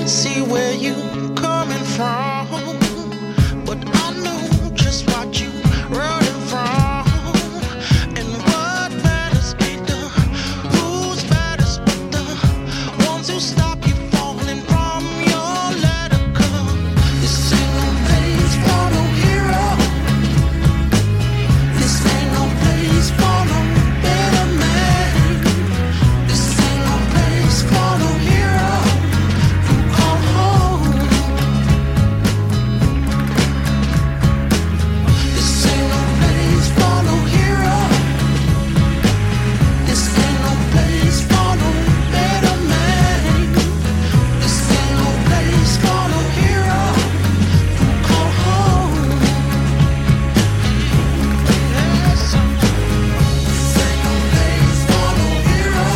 see where you coming from, but I know just what you running from. And what matters ain't the who's matters, but the ones who stop you falling from your ladder. 'Cause this ain't no place for no hero. This ain't no place for no better man. This ain't no place for no hero who come home. This ain't no place for no hero. This ain't no place for no better man. This ain't no place for no hero who come home. This ain't no place for no hero.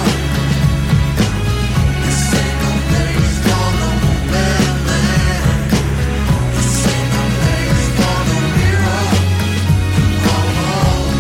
This ain't no place for no better man. This ain't no place for no hero who come home.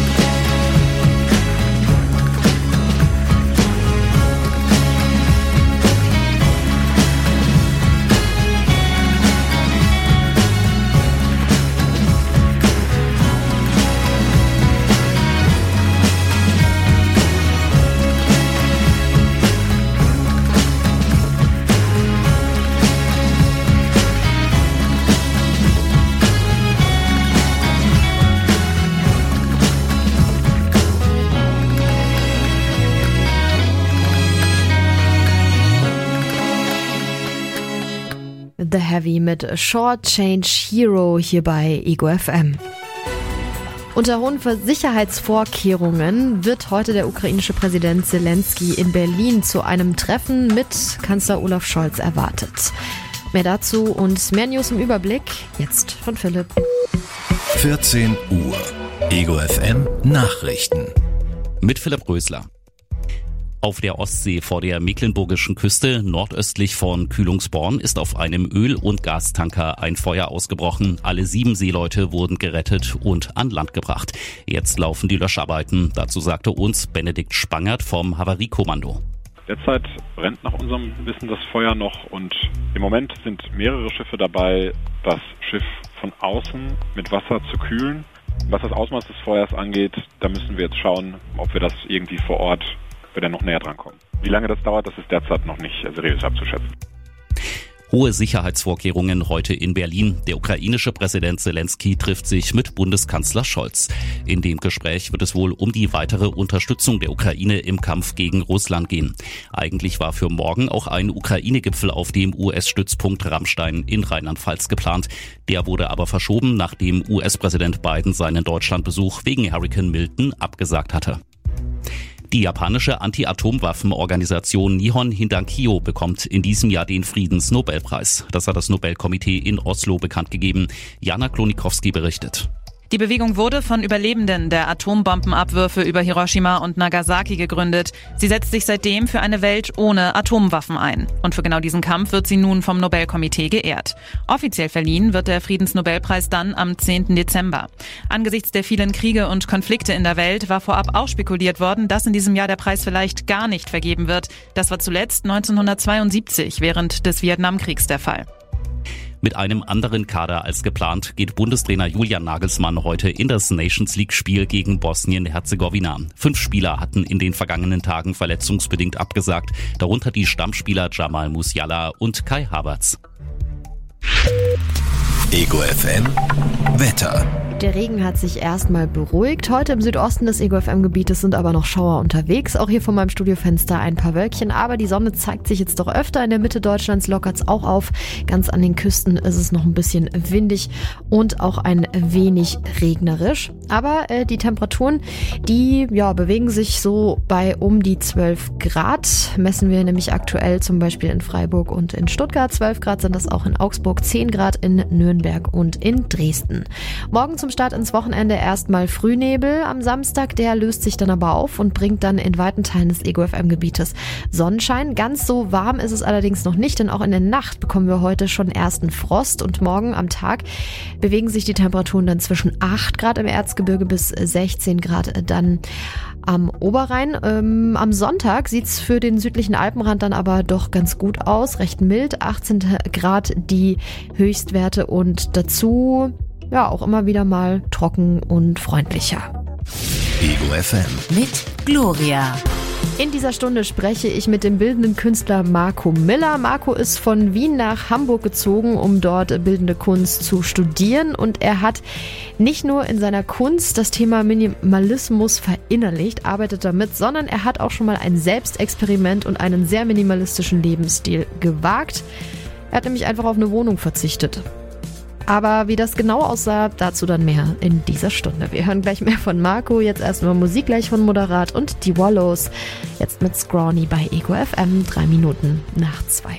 The Heavy mit Short Change Hero hier bei Ego FM. Unter hohen Sicherheitsvorkehrungen wird heute der ukrainische Präsident Zelensky in Berlin zu einem Treffen mit Kanzler Olaf Scholz erwartet. Mehr dazu und mehr News im Überblick jetzt von Philipp. 14 Uhr. Ego FM Nachrichten. Mit Philipp Rösler. Auf der Ostsee vor der mecklenburgischen Küste nordöstlich von Kühlungsborn ist auf einem Öl- und Gastanker ein Feuer ausgebrochen. Alle 7 Seeleute wurden gerettet und an Land gebracht. Jetzt laufen die Löscharbeiten. Dazu sagte uns Benedikt Spangert vom Havariekommando. Derzeit brennt nach unserem Wissen das Feuer noch und im Moment sind mehrere Schiffe dabei, das Schiff von außen mit Wasser zu kühlen. Was das Ausmaß des Feuers angeht, da müssen wir jetzt schauen, ob wir das irgendwie vor Ort noch näher dran kommen. Wie lange das dauert, das ist derzeit noch nicht seriös abzuschätzen. Hohe Sicherheitsvorkehrungen heute in Berlin. Der ukrainische Präsident Zelensky trifft sich mit Bundeskanzler Scholz. In dem Gespräch wird es wohl um die weitere Unterstützung der Ukraine im Kampf gegen Russland gehen. Eigentlich war für morgen auch ein Ukraine-Gipfel auf dem US-Stützpunkt Ramstein in Rheinland-Pfalz geplant. Der wurde aber verschoben, nachdem US-Präsident Biden seinen Deutschlandbesuch wegen Hurrikan Milton abgesagt hatte. Die japanische Anti-Atomwaffen-Organisation Nihon Hindankyo bekommt in diesem Jahr den Friedensnobelpreis. Das hat das Nobelkomitee in Oslo bekannt gegeben. Jana Klonikowski berichtet. Die Bewegung wurde von Überlebenden der Atombombenabwürfe über Hiroshima und Nagasaki gegründet. Sie setzt sich seitdem für eine Welt ohne Atomwaffen ein. Und für genau diesen Kampf wird sie nun vom Nobelkomitee geehrt. Offiziell verliehen wird der Friedensnobelpreis dann am 10. Dezember. Angesichts der vielen Kriege und Konflikte in der Welt war vorab auch spekuliert worden, dass in diesem Jahr der Preis vielleicht gar nicht vergeben wird. Das war zuletzt 1972 während des Vietnamkriegs der Fall. Mit einem anderen Kader als geplant geht Bundestrainer Julian Nagelsmann heute in das Nations-League-Spiel gegen Bosnien-Herzegowina. 5 Spieler hatten in den vergangenen Tagen verletzungsbedingt abgesagt, darunter die Stammspieler Jamal Musiala und Kai Havertz. Ego FM Wetter. Der Regen hat sich erstmal beruhigt. Heute im Südosten des Ego FM-Gebietes sind aber noch Schauer unterwegs. Auch hier von meinem Studiofenster ein paar Wölkchen. Aber die Sonne zeigt sich jetzt doch öfter. In der Mitte Deutschlands lockert es auch auf. Ganz an den Küsten ist es noch ein bisschen windig und auch ein wenig regnerisch. Aber die Temperaturen, die bewegen sich so bei um die 12 Grad. Messen wir nämlich aktuell zum Beispiel in Freiburg und in Stuttgart. 12 Grad sind das auch in Augsburg, 10 Grad in Nürnberg und in Dresden. Morgen zum Start ins Wochenende erstmal Frühnebel am Samstag. Der löst sich dann aber auf und bringt dann in weiten Teilen des Ego FM-Gebietes Sonnenschein. Ganz so warm ist es allerdings noch nicht, denn auch in der Nacht bekommen wir heute schon ersten Frost und morgen am Tag bewegen sich die Temperaturen dann zwischen 8 Grad im Erzgebirge bis 16 Grad dann am Oberrhein. Am Sonntag sieht's für den südlichen Alpenrand dann aber doch ganz gut aus. Recht mild, 18 Grad die Höchstwerte und dazu ja auch immer wieder mal trocken und freundlicher. Ego FM. Mit Gloria. In dieser Stunde spreche ich mit dem bildenden Künstler Marco Miller. Marco ist von Wien nach Hamburg gezogen, um dort bildende Kunst zu studieren. Und er hat nicht nur in seiner Kunst das Thema Minimalismus verinnerlicht, arbeitet damit, sondern er hat auch schon mal ein Selbstexperiment und einen sehr minimalistischen Lebensstil gewagt. Er hat nämlich einfach auf eine Wohnung verzichtet. Aber wie das genau aussah, dazu dann mehr in dieser Stunde. Wir hören gleich mehr von Marco, jetzt erstmal Musik gleich von Moderat und die Wallows. Jetzt mit Scrawny bei Ego FM, 3 Minuten nach 2.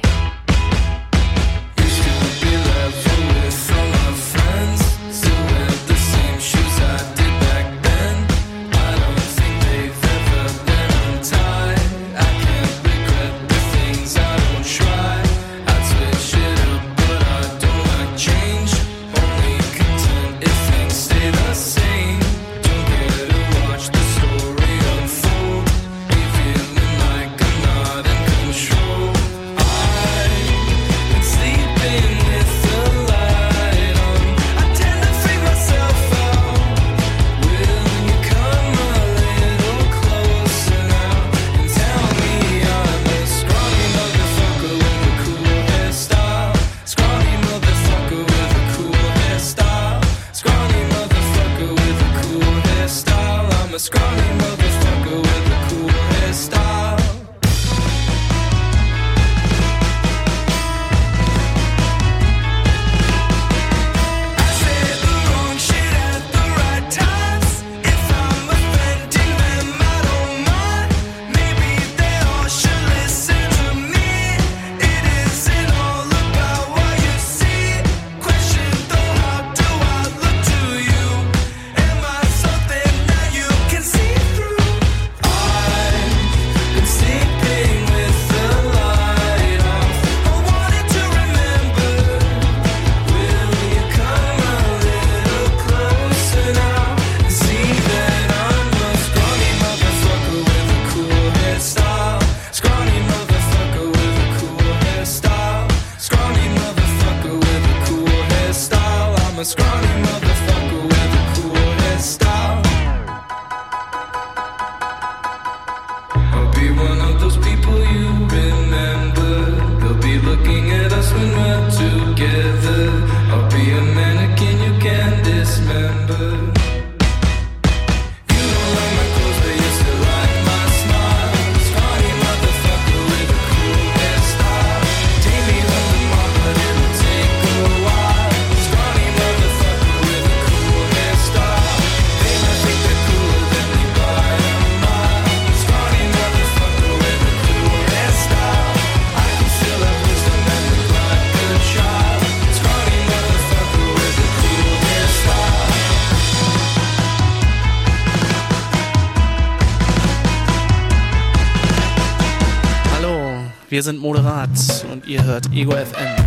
Wir sind Moderat und ihr hört Ego FM.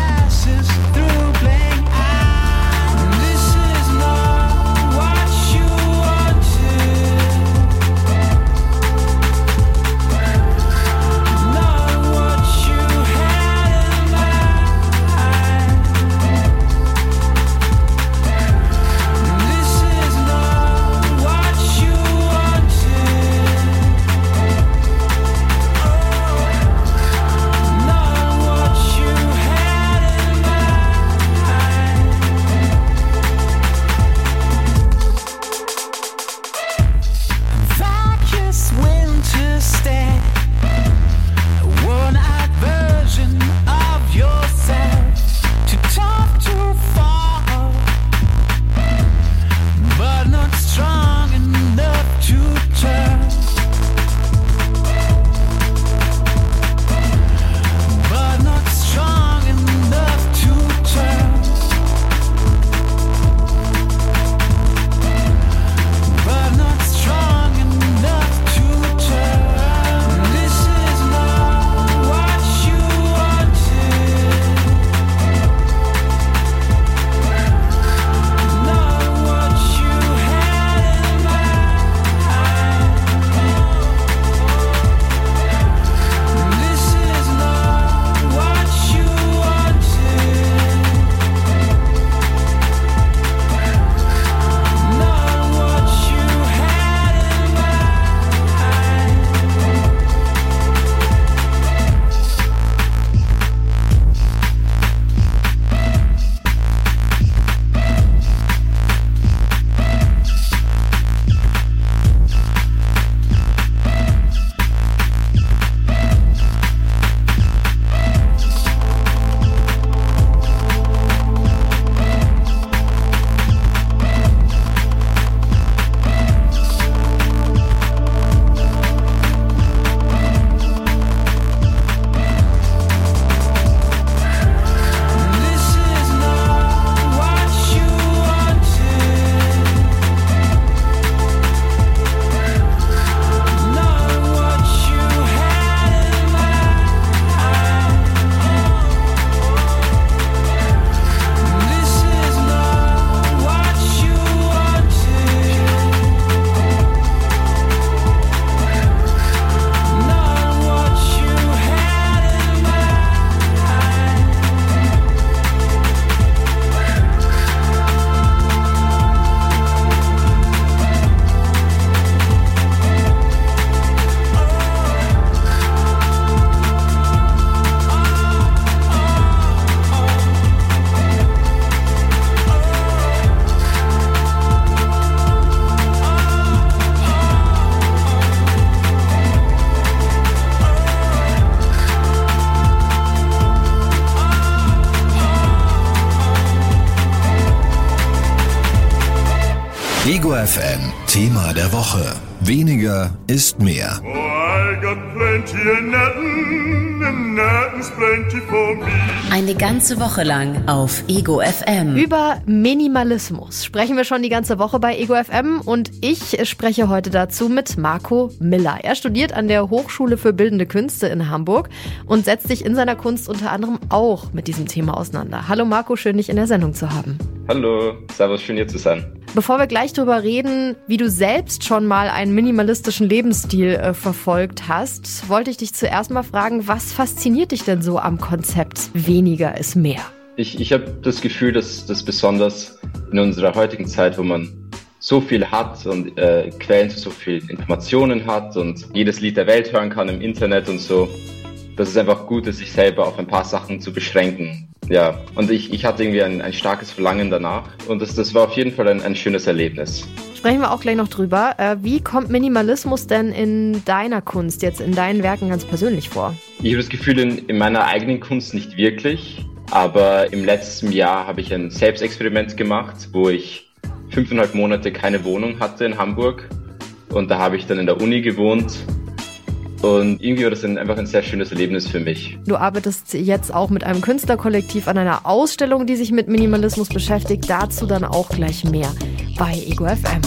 This is not what you Ego FM Thema der Woche. Weniger ist mehr. Oh, I got plenty of nothing, and nothing's plenty for me. Eine ganze Woche lang auf Ego FM. Über Minimalismus sprechen wir schon die ganze Woche bei Ego FM und ich spreche heute dazu mit Marco Miller. Er studiert an der Hochschule für Bildende Künste in Hamburg und setzt sich in seiner Kunst unter anderem auch mit diesem Thema auseinander. Hallo Marco, schön dich in der Sendung zu haben. Hallo, servus, schön hier zu sein. Bevor wir gleich drüber reden, wie du selbst schon mal einen minimalistischen Lebensstil verfolgt hast, wollte ich dich zuerst mal fragen, was fasziniert dich denn so am Konzept weniger ist mehr? Ich habe das Gefühl, dass das besonders in unserer heutigen Zeit, wo man so viel hat und Quellen zu so vielen Informationen hat und jedes Lied der Welt hören kann im Internet und so, dass es einfach gut ist, sich selber auf ein paar Sachen zu beschränken. Ja, und ich hatte irgendwie ein starkes Verlangen danach und das war auf jeden Fall ein schönes Erlebnis. Sprechen wir auch gleich noch drüber. Wie kommt Minimalismus denn in deiner Kunst, jetzt in deinen Werken ganz persönlich vor? Ich habe das Gefühl, in meiner eigenen Kunst nicht wirklich, aber im letzten Jahr habe ich ein Selbstexperiment gemacht, wo ich 5,5 Monate keine Wohnung hatte in Hamburg und da habe ich dann in der Uni gewohnt. Und irgendwie war das einfach ein sehr schönes Erlebnis für mich. Du arbeitest jetzt auch mit einem Künstlerkollektiv an einer Ausstellung, die sich mit Minimalismus beschäftigt. Dazu dann auch gleich mehr bei Ego FM.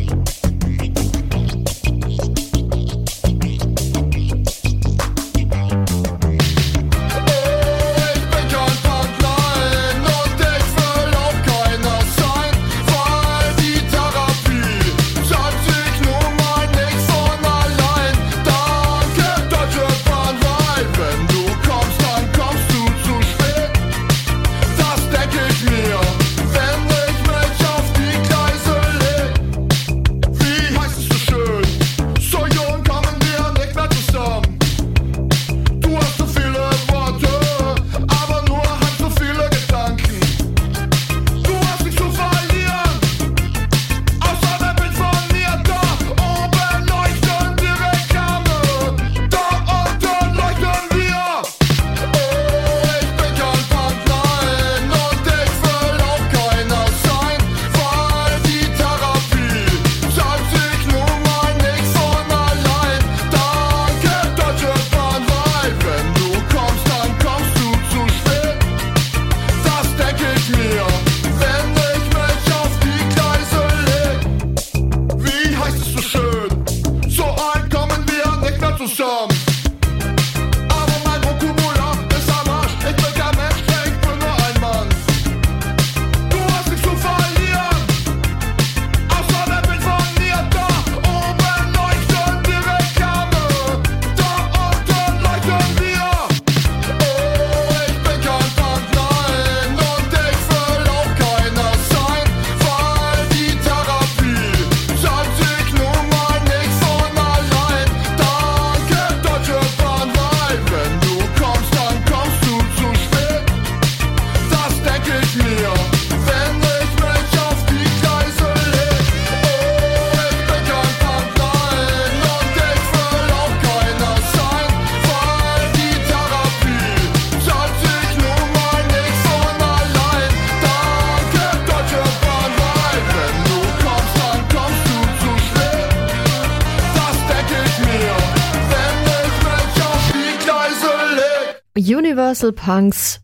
Universal Punks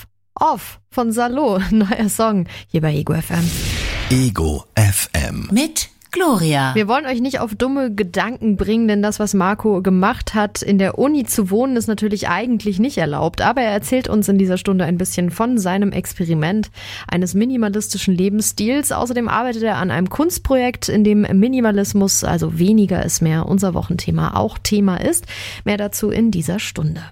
Off von Salo, neuer Song hier bei Ego FM. Ego FM. Mit Gloria. Wir wollen euch nicht auf dumme Gedanken bringen, denn das, was Marco gemacht hat, in der Uni zu wohnen, ist natürlich eigentlich nicht erlaubt. Aber er erzählt uns in dieser Stunde ein bisschen von seinem Experiment eines minimalistischen Lebensstils. Außerdem arbeitet er an einem Kunstprojekt, in dem Minimalismus, also weniger ist mehr, unser Wochenthema auch Thema ist. Mehr dazu in dieser Stunde.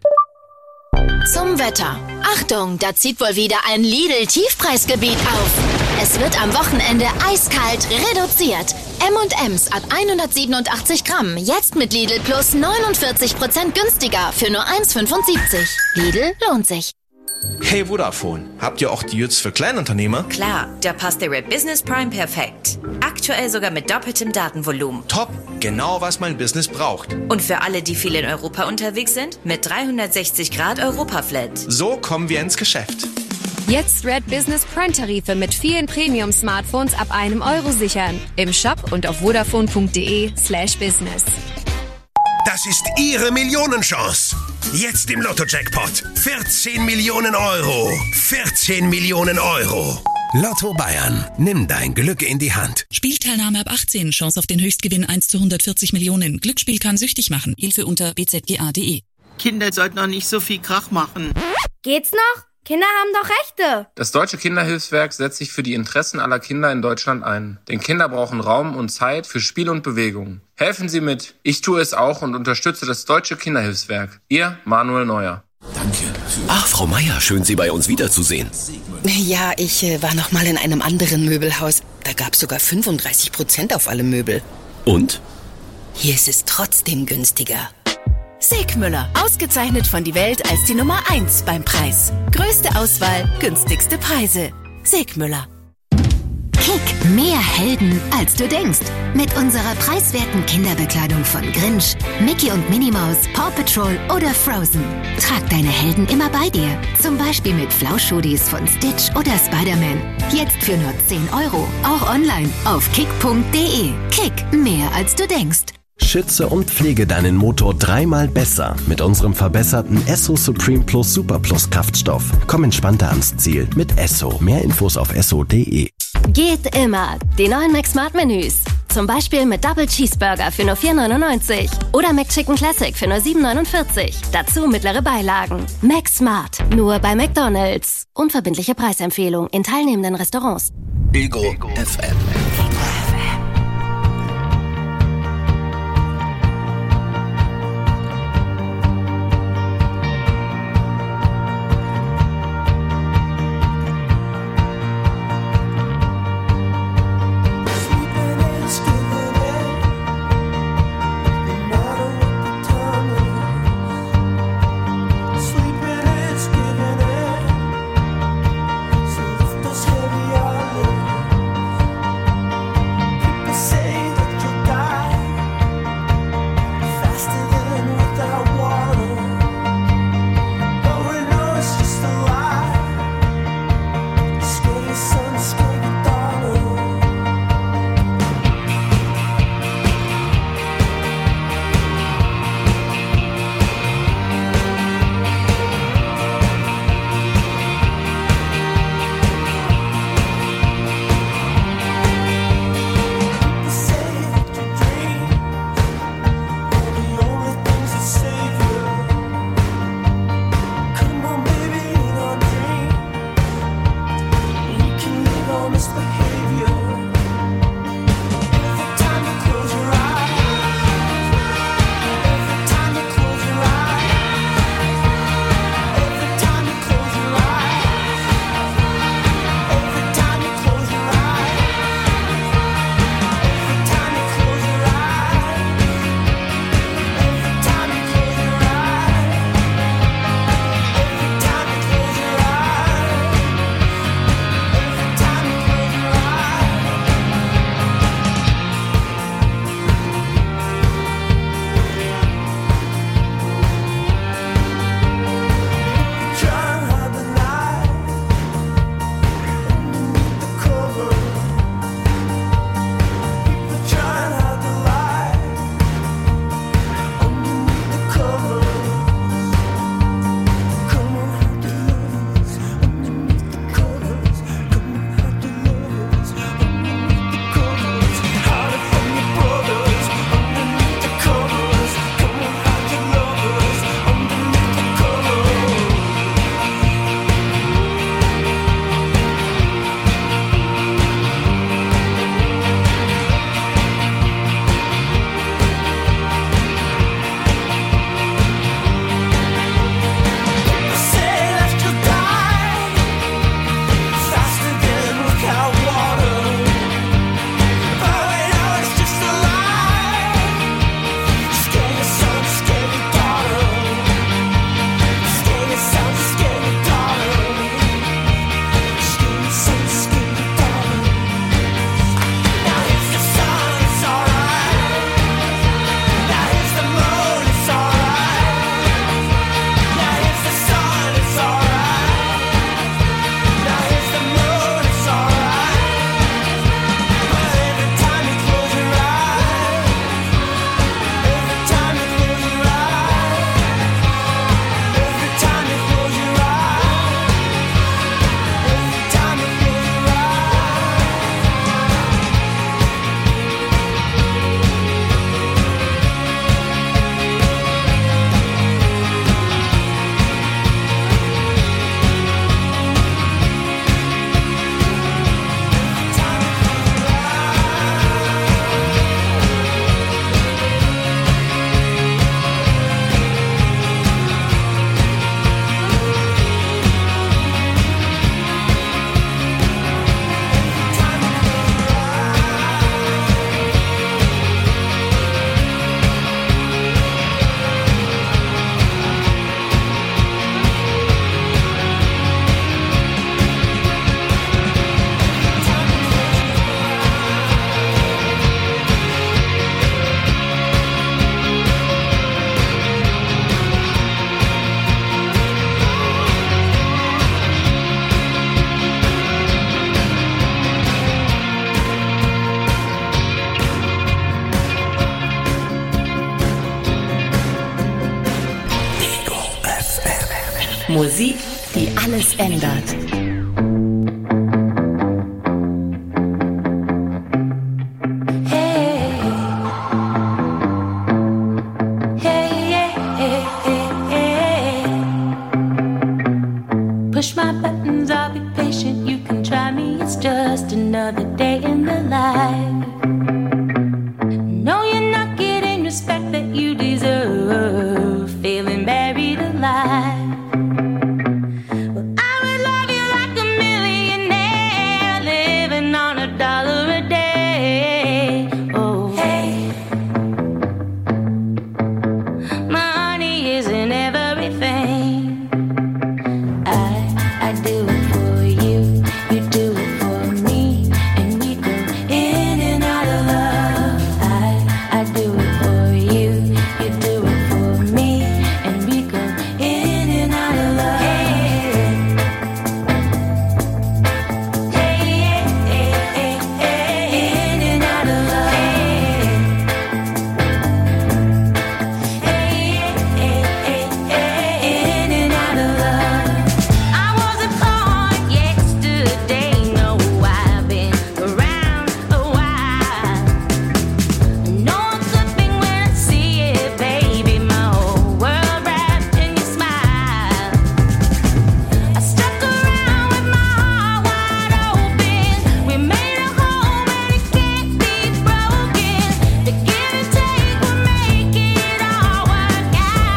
Zum Wetter. Achtung, da zieht wohl wieder ein Lidl-Tiefpreisgebiet auf. Es wird am Wochenende eiskalt reduziert. M&M's ab 187 Gramm. Jetzt mit Lidl Plus 49% günstiger für nur 1,75. Lidl lohnt sich. Hey Vodafone, habt ihr auch Deals für Kleinunternehmer? Klar, da passt der Red Business Prime perfekt. Aktuell sogar mit doppeltem Datenvolumen. Top, genau was mein Business braucht. Und für alle, die viel in Europa unterwegs sind, mit 360 Grad Europa-Flat. So kommen wir ins Geschäft. Jetzt Red Business Prime-Tarife mit vielen Premium-Smartphones ab €1 sichern. Im Shop und auf vodafone.de/business. Das ist Ihre Millionenchance. Jetzt im Lotto-Jackpot. 14 Millionen Euro. 14 Millionen Euro. Lotto Bayern. Nimm dein Glück in die Hand. Spielteilnahme ab 18. Chance auf den Höchstgewinn 1:140 Millionen. Glücksspiel kann süchtig machen. Hilfe unter bzga.de. Kinder sollten noch nicht so viel Krach machen. Geht's noch? Kinder haben doch Rechte. Das Deutsche Kinderhilfswerk setzt sich für die Interessen aller Kinder in Deutschland ein. Denn Kinder brauchen Raum und Zeit für Spiel und Bewegung. Helfen Sie mit. Ich tue es auch und unterstütze das Deutsche Kinderhilfswerk. Ihr Manuel Neuer. Danke. Ach, Frau Meier, schön, Sie bei uns wiederzusehen. Ja, ich war noch mal in einem anderen Möbelhaus. Da gab es sogar 35% auf alle Möbel. Und? Hier ist es trotzdem günstiger. Segmüller, ausgezeichnet von Die Welt als die Nummer 1 beim Preis. Größte Auswahl, günstigste Preise. Segmüller. Kick, mehr Helden, als du denkst. Mit unserer preiswerten Kinderbekleidung von Grinch, Mickey und Minnie Maus, Paw Patrol oder Frozen. Trag deine Helden immer bei dir. Zum Beispiel mit Flauschhoodies von Stitch oder Spider-Man. Jetzt für nur 10 €. Auch online auf kick.de. Kick, mehr als du denkst. Schütze und pflege deinen Motor 3-mal besser mit unserem verbesserten Esso Supreme Plus Super Plus Kraftstoff. Komm entspannter ans Ziel mit Esso. Mehr Infos auf esso.de. Geht immer. Die neuen McSmart-Menüs. Zum Beispiel mit Double Cheeseburger für nur 4,99 oder McChicken Classic für nur 7,49. Dazu mittlere Beilagen. McSmart. Nur bei McDonald's. Unverbindliche Preisempfehlung in teilnehmenden Restaurants. Ego FM. Musik, die alles ändert. Push my buttons, I'll be patient. You can try me, it's just another day in the life. No, you're not getting respect that you deserve. Feeling buried alive. Well, I would love you like a millionaire, living on $1 a day. Oh, hey, money isn't everything. I do it for you, you do it for me, and we go in and out of love. I do it for you, you do it for me, and we go in and out of love. Hey, in and out of love. In and out of love. I wasn't born yesterday, no, I've been around a while. No one could think when I see it, baby, my whole world wrapped in your smile. I stuck around with my heart wide open. We made a home and it can't be broken. The give and take will make it all work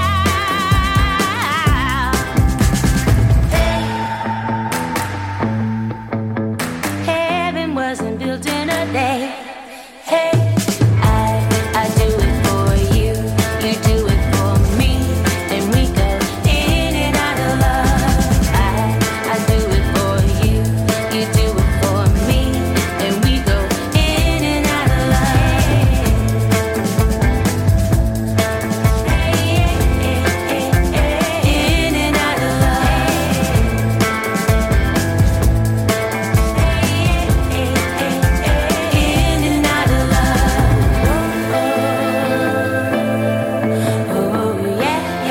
out. Heaven wasn't built in a day. Hey, I do it for you, you do it for me, and we go in and out of love. I do it for you, you do it for me, and we go in and out of love. In and out of in and out of love. Oh, yeah,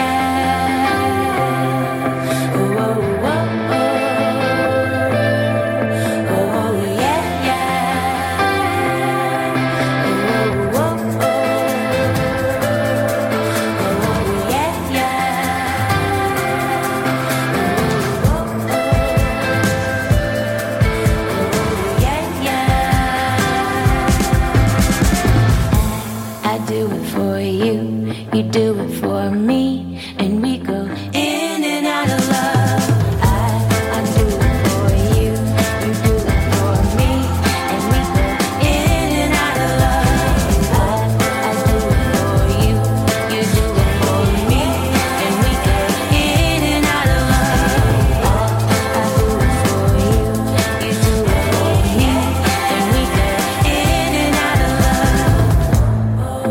yeah. Oh, yeah, yeah. Oh, I do it for you, you do it for me, and we go in and out of love. I do it for you, you do it for me, and we go in and out of love. I do it for you, you do it for me, and we go in and out of love. I do it for you, you do it for me, and we go in and out of love.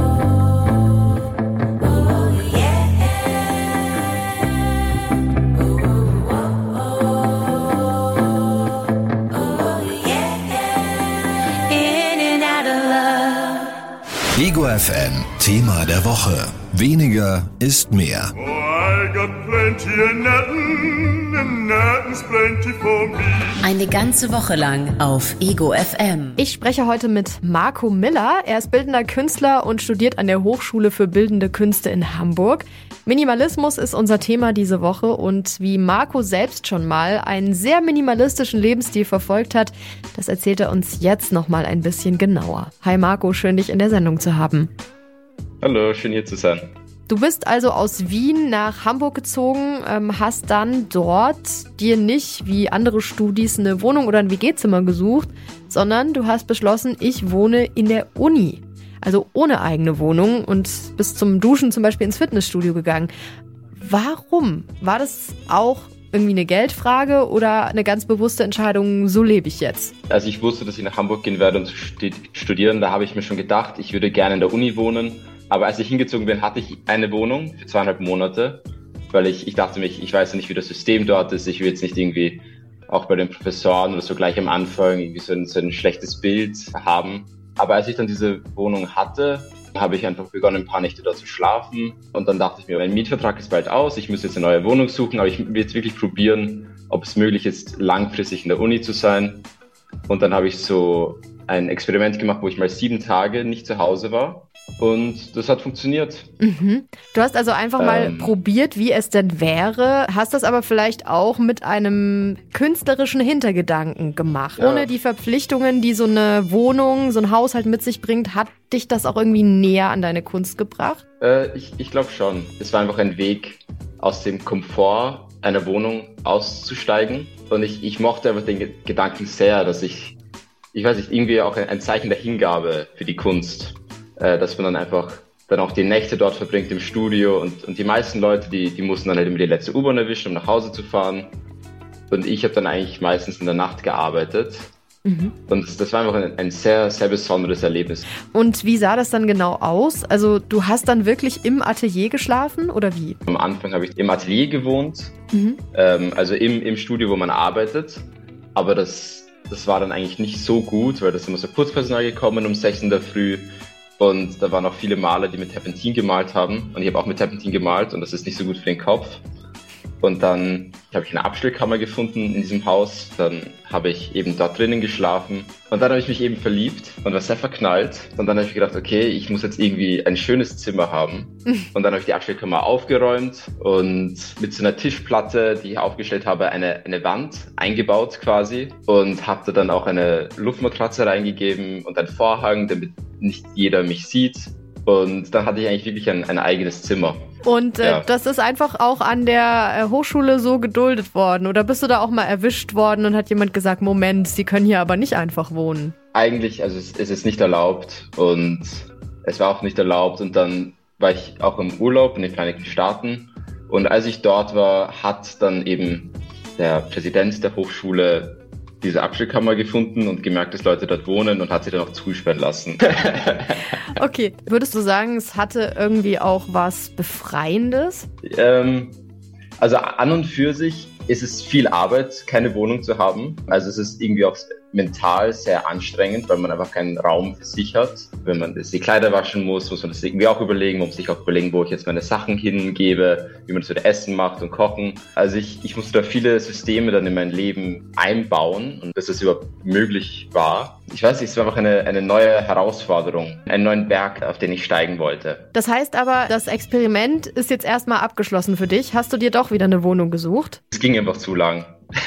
In and out of love. Ego FM, Thema der Woche. Weniger ist mehr. Oh, I got plenty of nothing, and nothing's plenty for me. Eine ganze Woche lang auf Ego FM. Ich spreche heute mit Marco Miller. Er ist bildender Künstler und studiert an der Hochschule für Bildende Künste in Hamburg. Minimalismus ist unser Thema diese Woche und wie Marco selbst schon mal einen sehr minimalistischen Lebensstil verfolgt hat, das erzählt er uns jetzt nochmal ein bisschen genauer. Hi Marco, schön dich in der Sendung zu haben. Hallo, schön hier zu sein. Du bist also aus Wien nach Hamburg gezogen, hast dann dort dir nicht wie andere Studis eine Wohnung oder ein WG-Zimmer gesucht, sondern du hast beschlossen, ich wohne in der Uni. Also ohne eigene Wohnung und bist zum Duschen zum Beispiel ins Fitnessstudio gegangen. Warum? War das auch irgendwie eine Geldfrage oder eine ganz bewusste Entscheidung, so lebe ich jetzt? Als ich wusste, dass ich nach Hamburg gehen werde und studieren, da habe ich mir schon gedacht, ich würde gerne in der Uni wohnen. Aber als ich hingezogen bin, hatte ich eine Wohnung für 2,5 Monate, weil ich dachte mir, ich weiß ja nicht, wie das System dort ist. Ich will jetzt nicht irgendwie auch bei den Professoren oder so gleich am Anfang irgendwie so ein schlechtes Bild haben. Aber als ich dann diese Wohnung hatte, habe ich einfach begonnen, ein paar Nächte dort zu schlafen. Und dann dachte ich mir, mein Mietvertrag ist bald aus, ich muss jetzt eine neue Wohnung suchen, aber ich will jetzt wirklich probieren, ob es möglich ist, langfristig in der Uni zu sein. Und dann habe ich so ein Experiment gemacht, wo ich mal 7 Tage nicht zu Hause war. Und das hat funktioniert. Mhm. Du hast also einfach mal probiert, wie es denn wäre, hast das aber vielleicht auch mit einem künstlerischen Hintergedanken gemacht. Ja. Ohne die Verpflichtungen, die so eine Wohnung, so ein Haushalt mit sich bringt, hat dich das auch irgendwie näher an deine Kunst gebracht? Ich glaube schon. Es war einfach ein Weg, aus dem Komfort einer Wohnung auszusteigen. Und ich mochte einfach den Gedanken sehr, dass ich weiß nicht, irgendwie auch ein Zeichen der Hingabe für die Kunst. Dass man dann einfach dann auch die Nächte dort verbringt im Studio und die meisten Leute, die mussten dann halt immer die letzte U-Bahn erwischen, um nach Hause zu fahren. Und ich habe dann eigentlich meistens in der Nacht gearbeitet. Mhm. Und das war einfach ein sehr, sehr besonderes Erlebnis. Und wie sah das dann genau aus? Also du hast dann wirklich im Atelier geschlafen oder wie? Am Anfang habe ich im Atelier gewohnt, also im Studio, wo man arbeitet. Aber das war dann eigentlich nicht so gut, weil da ist immer so Putzpersonal gekommen um 6 in der Früh. Und da waren auch viele Maler, die mit Terpentin gemalt haben. Und ich habe auch mit Terpentin gemalt und das ist nicht so gut für den Kopf. Und dann habe ich eine Abstellkammer gefunden in diesem Haus. Dann habe ich eben dort drinnen geschlafen. Und dann habe ich mich eben verliebt und war sehr verknallt. Und dann habe ich gedacht, okay, ich muss jetzt irgendwie ein schönes Zimmer haben. Und dann habe ich die Abstellkammer aufgeräumt und mit so einer Tischplatte, die ich aufgestellt habe, eine Wand eingebaut quasi. Und habe da dann auch eine Luftmatratze reingegeben und einen Vorhang, damit nicht jeder mich sieht. Und dann hatte ich eigentlich wirklich ein eigenes Zimmer. Und das ist einfach auch an der Hochschule so geduldet worden? Oder bist du da auch mal erwischt worden und hat jemand gesagt, Moment, Sie können hier aber nicht einfach wohnen? Eigentlich, also es ist nicht erlaubt und es war auch nicht erlaubt. Und dann war ich auch im Urlaub in den Vereinigten Staaten. Und als ich dort war, hat dann eben der Präsident der Hochschule diese Abstellkammer gefunden und gemerkt, dass Leute dort wohnen und hat sie dann auch zusperren lassen. Okay, würdest du sagen, es hatte irgendwie auch was Befreiendes? Also an und für sich ist es viel Arbeit, keine Wohnung zu haben. Also es ist irgendwie auch mental sehr anstrengend, weil man einfach keinen Raum für sich hat. Wenn man die Kleider waschen muss man das irgendwie auch überlegen. Man muss sich auch überlegen, wo ich jetzt meine Sachen hingebe, wie man das mit Essen macht und Kochen. Also ich musste da viele Systeme dann in mein Leben einbauen und dass das überhaupt möglich war. Ich weiß nicht, es war einfach eine neue Herausforderung, einen neuen Berg, auf den ich steigen wollte. Das heißt aber, das Experiment ist jetzt erstmal abgeschlossen für dich. Hast du dir doch wieder eine Wohnung gesucht? Es ging einfach zu lang.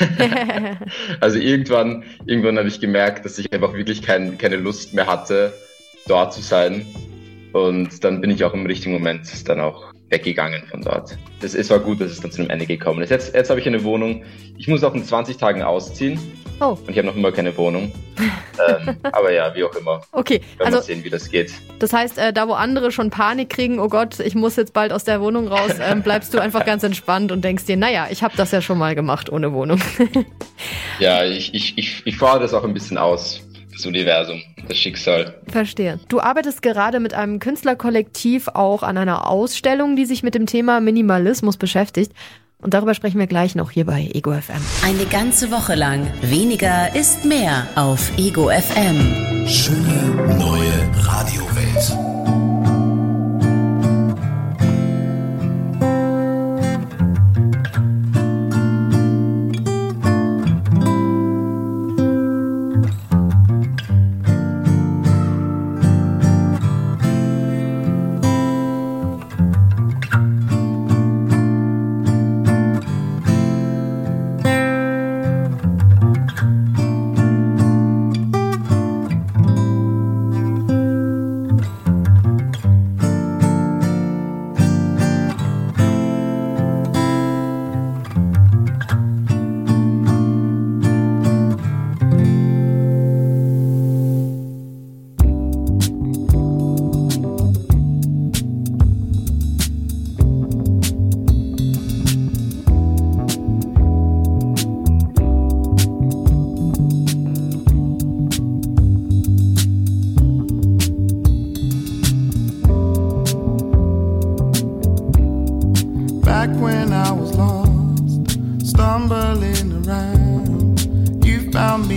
Also irgendwann habe ich gemerkt, dass ich einfach wirklich keine Lust mehr hatte, dort zu sein. Und dann bin ich auch im richtigen Moment dann auch weggegangen von dort. Es war gut, dass es dann zu einem Ende gekommen ist. Jetzt habe ich eine Wohnung. Ich muss auch in 20 Tagen ausziehen. Oh. Und ich habe noch immer keine Wohnung. Aber ja, wie auch immer. Okay, werden wir sehen, wie das geht. Das heißt, da wo andere schon Panik kriegen, oh Gott, ich muss jetzt bald aus der Wohnung raus, bleibst du einfach ganz entspannt und denkst dir, naja, ich habe das ja schon mal gemacht ohne Wohnung. Ja, ich fahre das auch ein bisschen aus. Das Universum, das Schicksal. Verstehe. Du arbeitest gerade mit einem Künstlerkollektiv auch an einer Ausstellung, die sich mit dem Thema Minimalismus beschäftigt. Und darüber sprechen wir gleich noch hier bei Ego FM. Eine ganze Woche lang weniger ist mehr auf Ego FM. Schöne neue Radiowelt.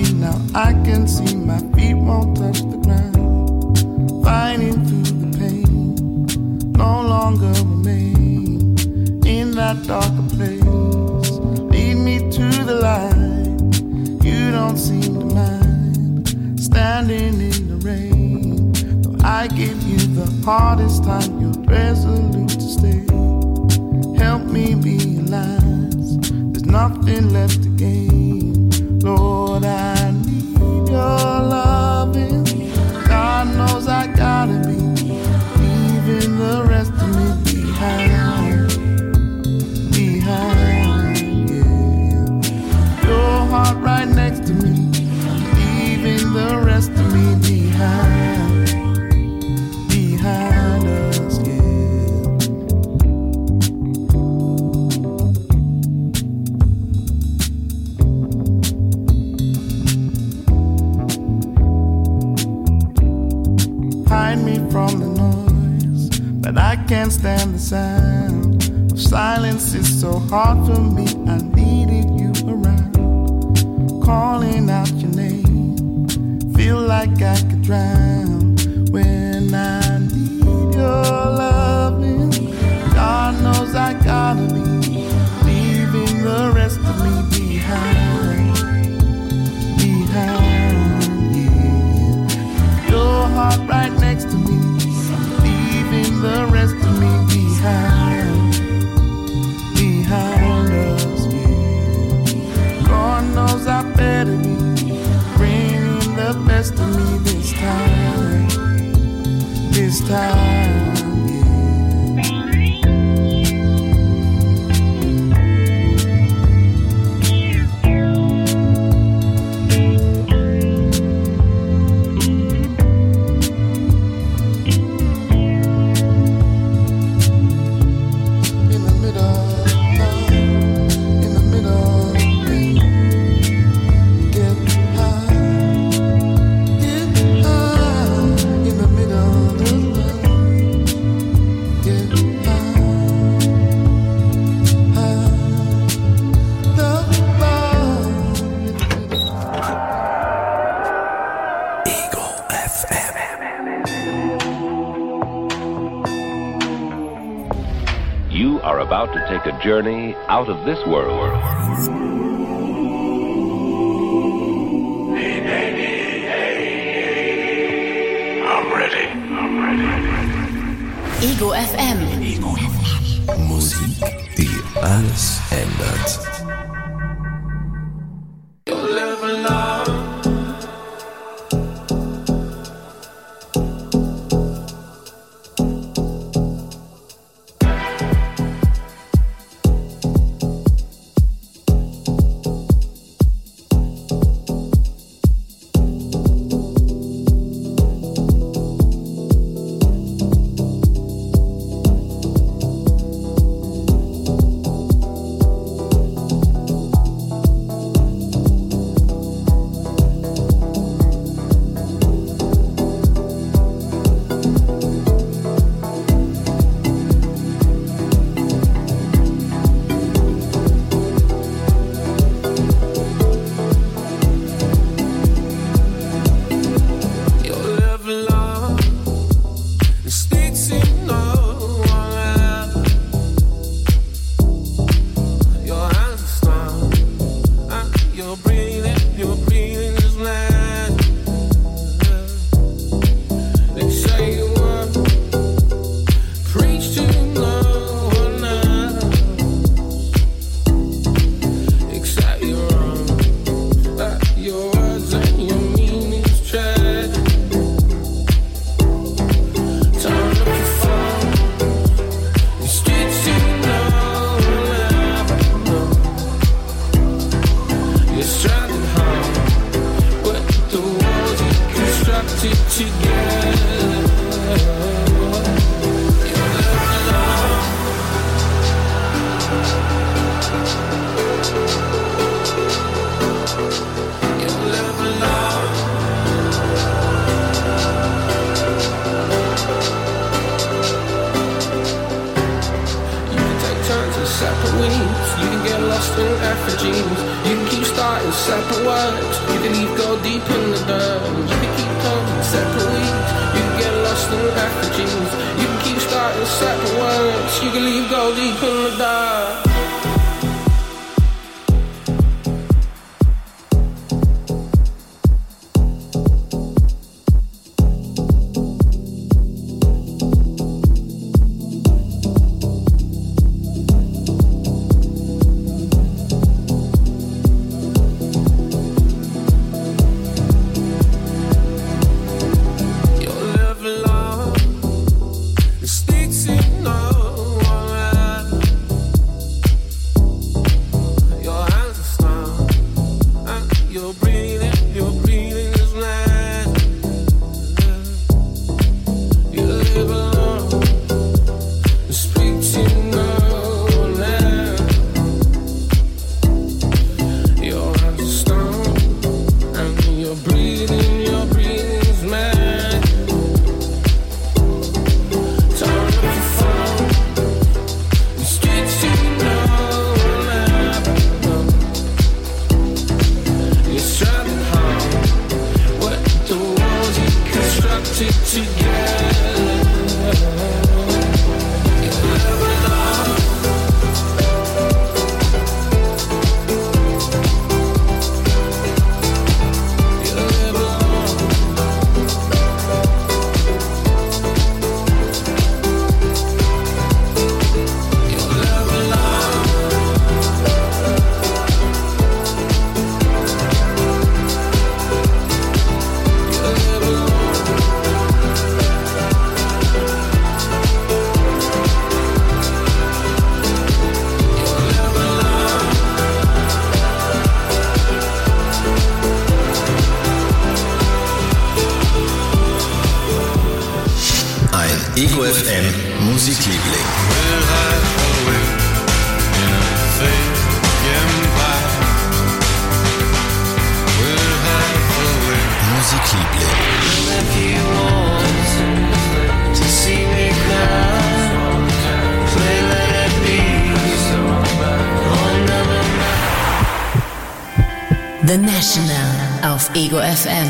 I can see my feet won't touch the ground, fighting through the pain. that darker place. Lead me to the light. You don't seem to mind standing in the rain. Though I give you the hardest time, you're resolute to stay. Help me realize there's nothing left to gain. Lord, I need your loving. God knows I gotta be leaving the rest of me behind, yeah. Your heart right next to me, leaving the rest of me behind us, yeah. Hide me from the noise, but I can't stand the sound of silence. It's so hard for me, I needed you around. Calling out your name, feel like I could drown when I need your loving. God knows I gotta be leaving the rest of me behind, yeah. Your heart right next to me, leaving the rest of me behind us, yeah. God knows I better be bringing the best of me this time, yeah. You are about to take a journey out of this world. I'm ready. Ego FM. Musik, die alles ändert. separate wings. You can get lost in effigies. You can keep starting separate words. You can leave go deep in the dirt. You can keep coming separate wings. You can get lost in effigies. You can keep starting separate words. You can leave go deep in the dirt. stick together. Ego FM Musikliebling. The National auf Ego FM.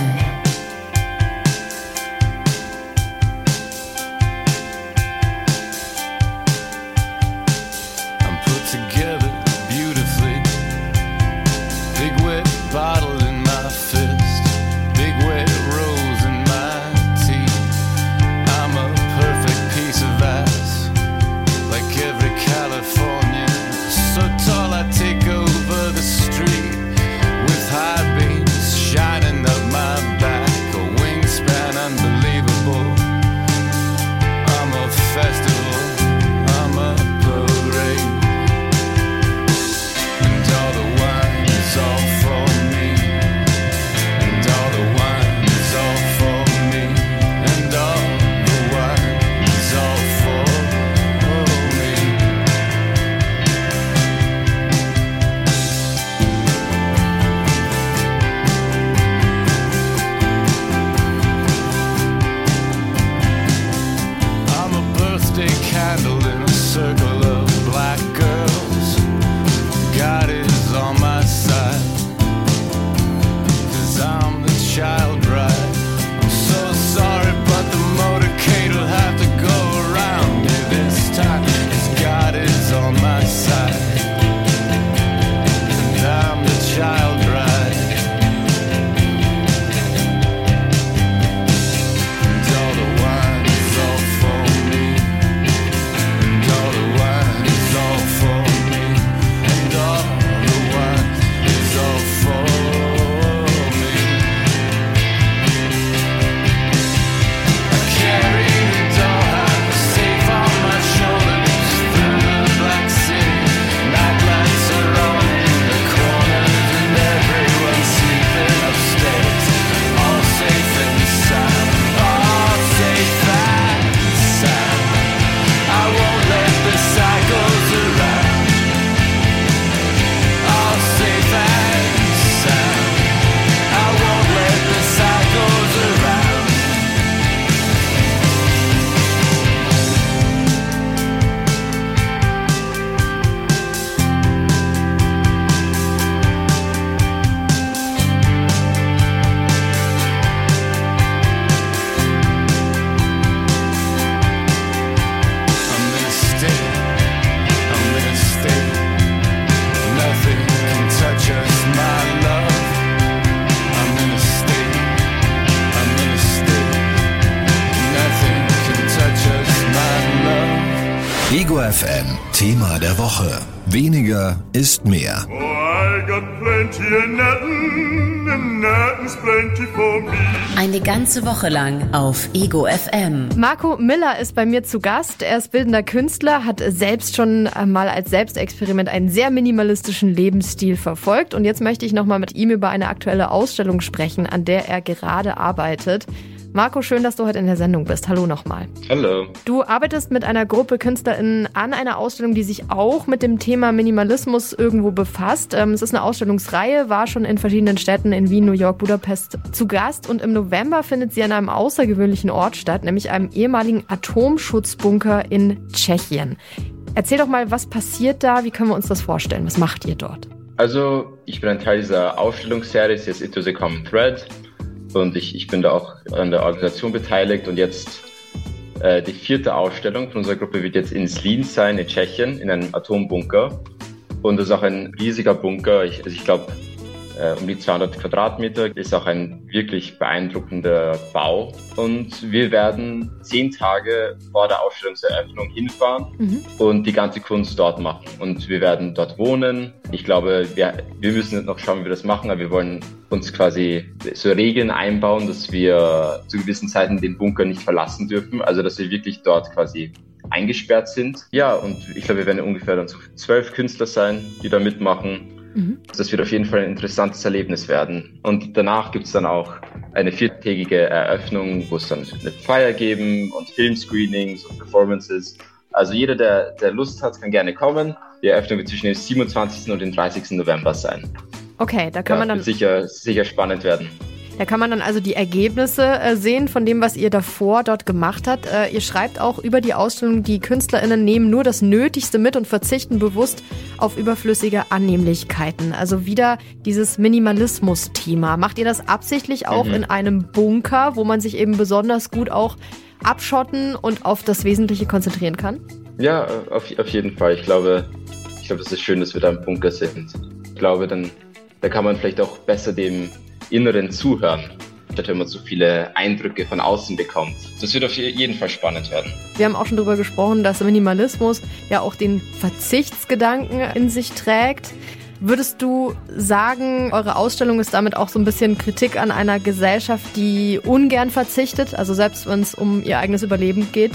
Ego FM, Thema der Woche. Weniger ist mehr. Oh, I got plenty of nothing, and nothing's plenty for me. Eine ganze Woche lang auf Ego FM. Marco Miller ist bei mir zu Gast. Er ist bildender Künstler, hat selbst schon mal als Selbstexperiment einen sehr minimalistischen Lebensstil verfolgt. Und jetzt möchte ich nochmal mit ihm über eine aktuelle Ausstellung sprechen, an der er gerade arbeitet. Marco, schön, dass du heute in der Sendung bist. Hallo nochmal. Hallo. Du arbeitest mit einer Gruppe KünstlerInnen an einer Ausstellung, die sich auch mit dem Thema Minimalismus irgendwo befasst. Es ist eine Ausstellungsreihe, war schon in verschiedenen Städten in Wien, New York, Budapest zu Gast und im November findet sie an einem außergewöhnlichen Ort statt, nämlich einem ehemaligen Atomschutzbunker in Tschechien. Erzähl doch mal, was passiert da? Wie können wir uns das vorstellen? Was macht ihr dort? Also, ich bin ein Teil dieser Ausstellungsserie, die heißt Into the Common Thread. und ich bin da auch an der Organisation beteiligt. Und jetzt die 4. Ausstellung von unserer Gruppe wird jetzt in Zlín sein, in Tschechien, in einem Atombunker. Und das ist auch ein riesiger Bunker. Ich glaube, um die 200 Quadratmeter, ist auch ein wirklich beeindruckender Bau. Und wir werden 10 Tage vor der Ausstellungseröffnung hinfahren und die ganze Kunst dort machen. Und wir werden dort wohnen. Ich glaube, wir müssen noch schauen, wie wir das machen, aber wir wollen uns quasi so Regeln einbauen, dass wir zu gewissen Zeiten den Bunker nicht verlassen dürfen. Also, dass wir wirklich dort quasi eingesperrt sind. Ja, und ich glaube, wir werden ungefähr dann so 12 Künstler sein, die da mitmachen. Das wird auf jeden Fall ein interessantes Erlebnis werden. Und danach gibt es dann auch eine 4-tägige Eröffnung, wo es dann eine Feier geben und Filmscreenings und Performances. Also jeder, der Lust hat, kann gerne kommen. Die Eröffnung wird zwischen dem 27. und dem 30. November sein. Okay, da kann man dann... Wird sicher spannend werden. Da kann man dann also die Ergebnisse sehen von dem, was ihr davor dort gemacht habt. Ihr schreibt auch über die Ausstellung, die KünstlerInnen nehmen nur das Nötigste mit und verzichten bewusst auf überflüssige Annehmlichkeiten. Also wieder dieses Minimalismus-Thema. Macht ihr das absichtlich auch in einem Bunker, wo man sich eben besonders gut auch abschotten und auf das Wesentliche konzentrieren kann? Ja, auf jeden Fall. Ich glaube, es ist schön, dass wir da im Bunker sind. Ich glaube, da kann man vielleicht auch besser dem Inneren zuhören, statt wenn man so viele Eindrücke von außen bekommt. Das wird auf jeden Fall spannend werden. Wir haben auch schon darüber gesprochen, dass Minimalismus ja auch den Verzichtsgedanken in sich trägt. Würdest du sagen, eure Ausstellung ist damit auch so ein bisschen Kritik an einer Gesellschaft, die ungern verzichtet, also selbst wenn es um ihr eigenes Überleben geht?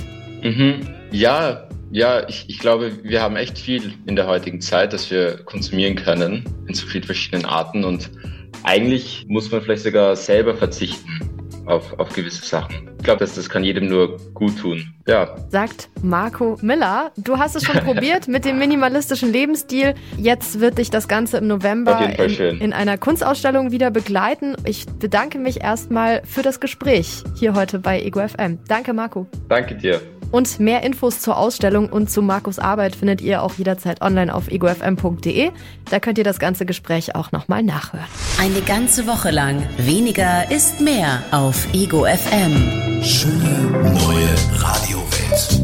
Ja, ich glaube, wir haben echt viel in der heutigen Zeit, das wir konsumieren können, in so vielen verschiedenen Arten, und eigentlich muss man vielleicht sogar selber verzichten auf gewisse Sachen. Ich glaube, das kann jedem nur gut tun. Ja. Sagt Marco Miller. Du hast es schon probiert mit dem minimalistischen Lebensstil. Jetzt wird dich das Ganze im November in einer Kunstausstellung wieder begleiten. Ich bedanke mich erstmal für das Gespräch hier heute bei Ego FM. Danke, Marco. Danke dir. Und mehr Infos zur Ausstellung und zu Marcos Arbeit findet ihr auch jederzeit online auf egofm.de. Da könnt ihr das ganze Gespräch auch nochmal nachhören. Eine ganze Woche lang weniger ist mehr auf Ego FM. Schöne neue Radiowelt.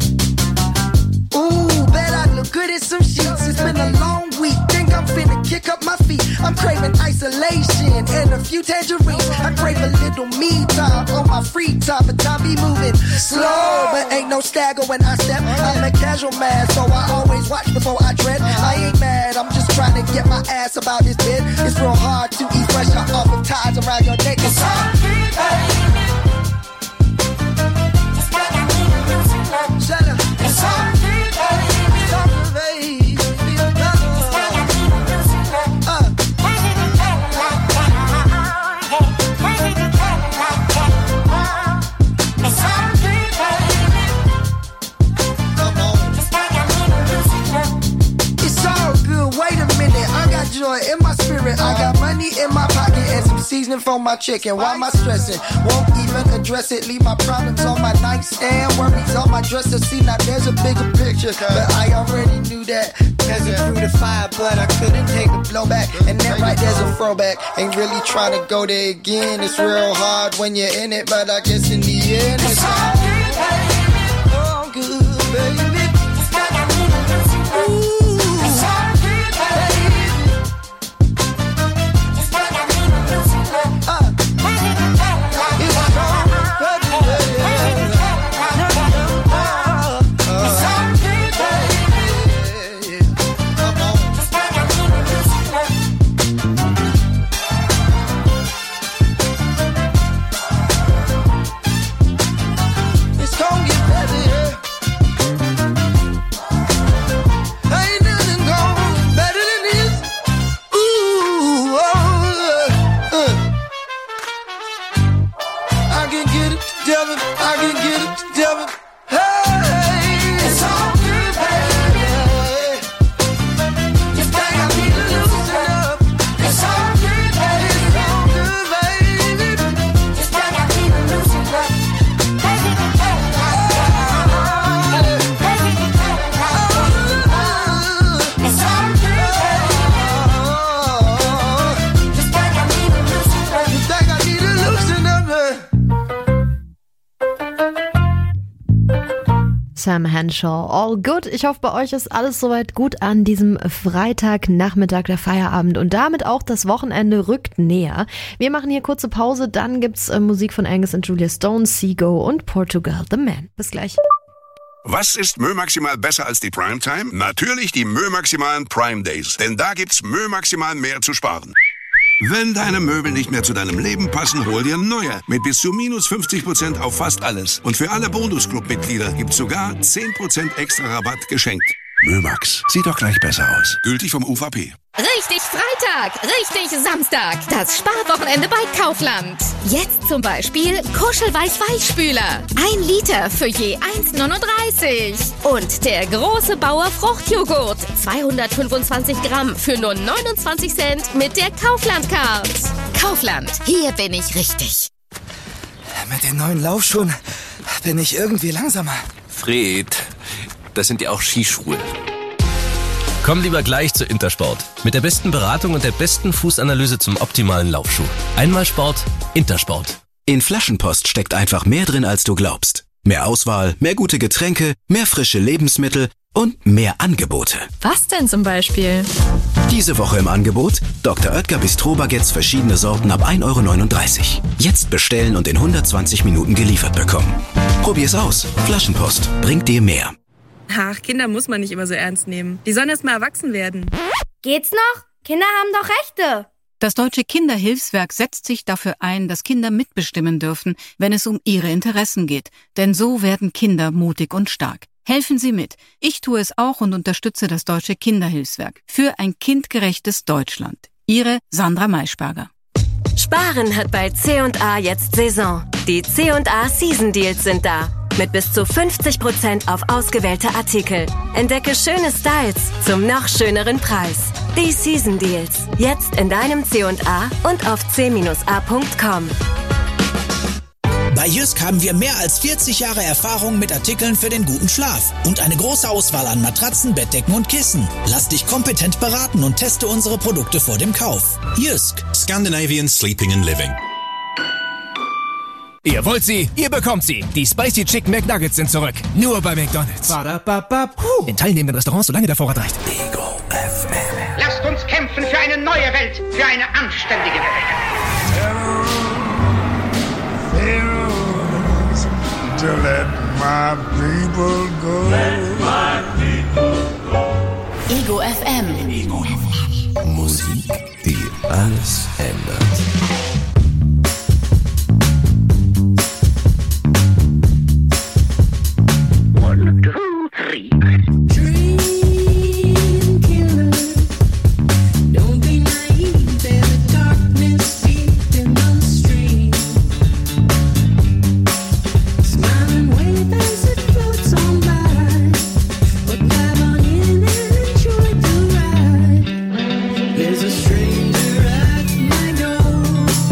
Ooh, bet I look good in some sheets. It's been a long week. Think I'm finna kick up my feet. I'm craving isolation and a few tangerines. I crave a little me time on my free time, but time be moving slow, but ain't no stagger when I step. I'm a casual man, so I always watch before I tread. I ain't mad, I'm just trying to get my ass about this bed. It's real hard to eat fresh off of ties around your neck. It's hard. Shut up. It's hard. Joy in my spirit, I got money in my pocket and some seasoning for my chicken. Why am I stressing? Won't even address it. Leave my problems on my nightstand, worries on my dresser. See, now there's a bigger picture, but I already knew that. Peasant through the fire, but I couldn't take the blowback. And then right there's a throwback. Ain't really trying to go there again. It's real hard when you're in it, but I guess in the end it's all good, baby. Oh, good, baby. Ooh. Sam Henshaw. All good. Ich hoffe, bei euch ist alles soweit gut an diesem Freitagnachmittag, der Feierabend und damit auch das Wochenende rückt näher. Wir machen hier kurze Pause, dann gibt's Musik von Angus und Julia Stone, Seago und Portugal the Man. Bis gleich. Was ist Mö Maximal besser als die Primetime? Natürlich die Mö Maximalen Prime Days, denn da gibt's Mö Maximal mehr zu sparen. Wenn deine Möbel nicht mehr zu deinem Leben passen, hol dir neue. Mit bis zu minus 50% auf fast alles. Und für alle Bonus-Club-Mitglieder gibt's sogar 10% extra Rabatt geschenkt. Mömax, sieht doch gleich besser aus. Gültig vom UVP. Richtig Freitag, richtig Samstag. Das Sparwochenende bei Kaufland. Jetzt zum Beispiel Kuschelweich-Weichspüler. 1 Liter für je 1,39. Und der große Bauer Fruchtjoghurt. 225 Gramm für nur 29 Cent mit der Kaufland-Card. Kaufland, hier bin ich richtig. Mit den neuen Laufschuhen bin ich irgendwie langsamer. Fred, das sind ja auch Skischuhe. Komm lieber gleich zu Intersport. Mit der besten Beratung und der besten Fußanalyse zum optimalen Laufschuh. Einmal Sport, Intersport. In Flaschenpost steckt einfach mehr drin, als du glaubst. Mehr Auswahl, mehr gute Getränke, mehr frische Lebensmittel und mehr Angebote. Was denn zum Beispiel? Diese Woche im Angebot Dr. Oetker Bistro-Baguettes verschiedene Sorten ab 1,39 €. Jetzt bestellen und in 120 Minuten geliefert bekommen. Probier's aus. Flaschenpost bringt dir mehr. Ach, Kinder muss man nicht immer so ernst nehmen. Die sollen erst mal erwachsen werden. Geht's noch? Kinder haben doch Rechte. Das Deutsche Kinderhilfswerk setzt sich dafür ein, dass Kinder mitbestimmen dürfen, wenn es um ihre Interessen geht. Denn so werden Kinder mutig und stark. Helfen Sie mit. Ich tue es auch und unterstütze das Deutsche Kinderhilfswerk. Für ein kindgerechtes Deutschland. Ihre Sandra Maischberger. Sparen hat bei C&A jetzt Saison. Die C&A Season Deals sind da. Mit bis zu 50% auf ausgewählte Artikel. Entdecke schöne Styles zum noch schöneren Preis. Die Season Deals. Jetzt in deinem C&A und auf c-a.com. Bei Jysk haben wir mehr als 40 Jahre Erfahrung mit Artikeln für den guten Schlaf und eine große Auswahl an Matratzen, Bettdecken und Kissen. Lass dich kompetent beraten und teste unsere Produkte vor dem Kauf. Jysk. Scandinavian Sleeping and Living. Ihr wollt sie, ihr bekommt sie. Die Spicy Chicken McNuggets sind zurück. Nur bei McDonald's. In teilnehmenden Restaurants, solange der Vorrat reicht. Ego FM. Lasst uns kämpfen für eine neue Welt, für eine anständige Welt. To let my people go. Let my people go. Ego FM. Ego FM. Musik, die alles ändert. 1, 2, 3. There's a stranger at my door.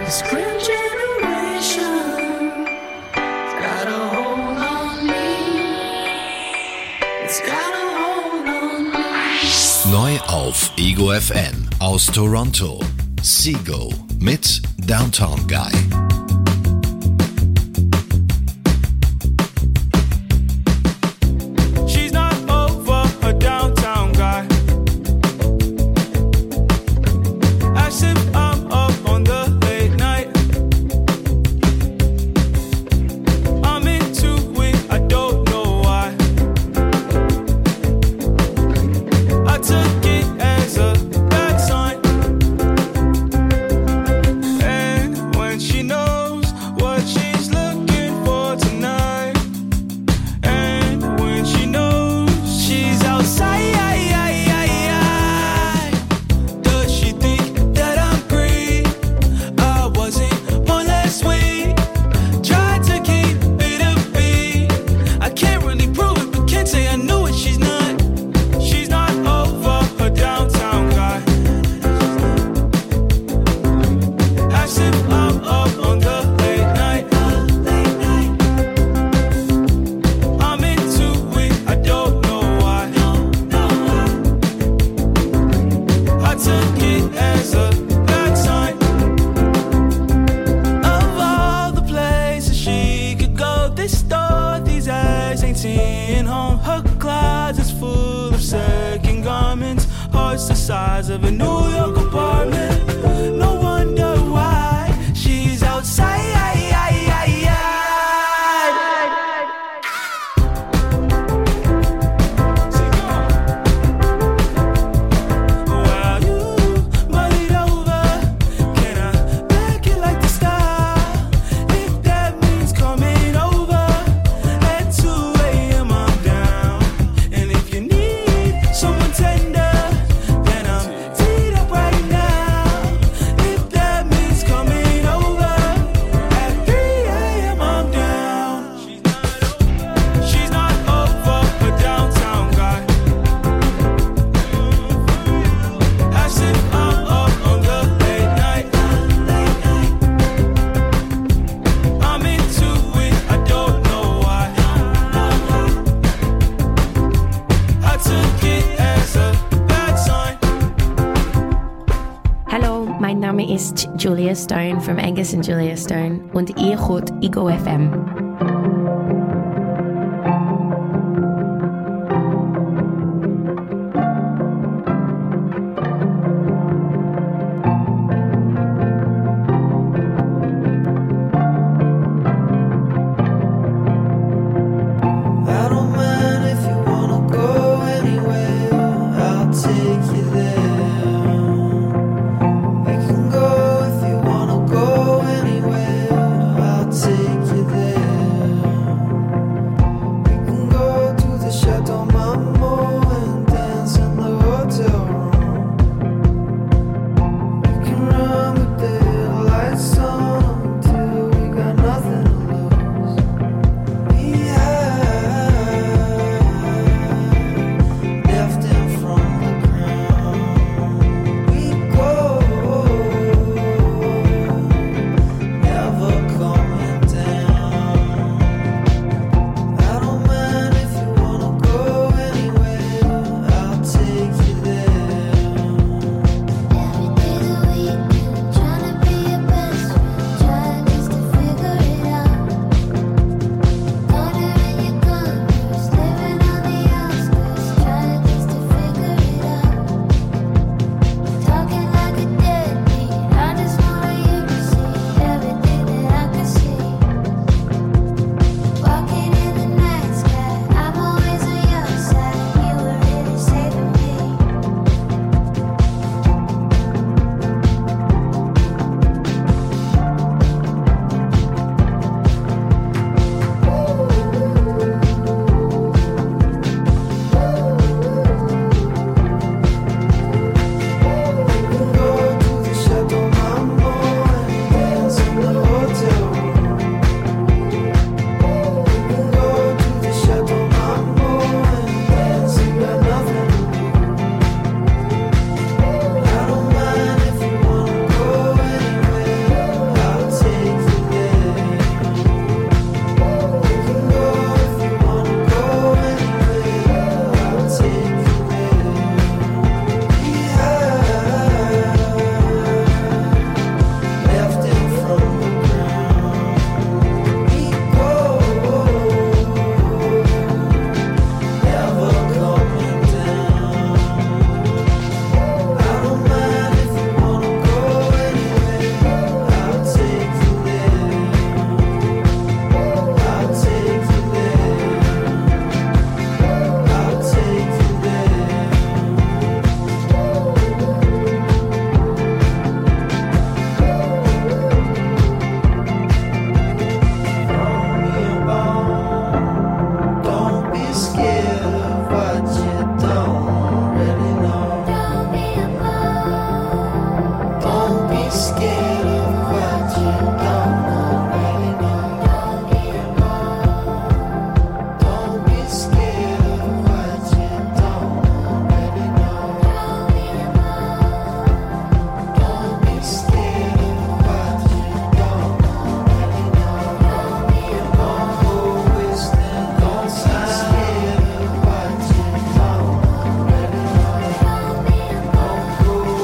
This grand generation got a hold on me. It's got a hold on me. Neu auf Ego FM aus Toronto. Seago mit Downtown Guy. Julia Stone from Angus and Julia Stone und ihr hört Ego FM.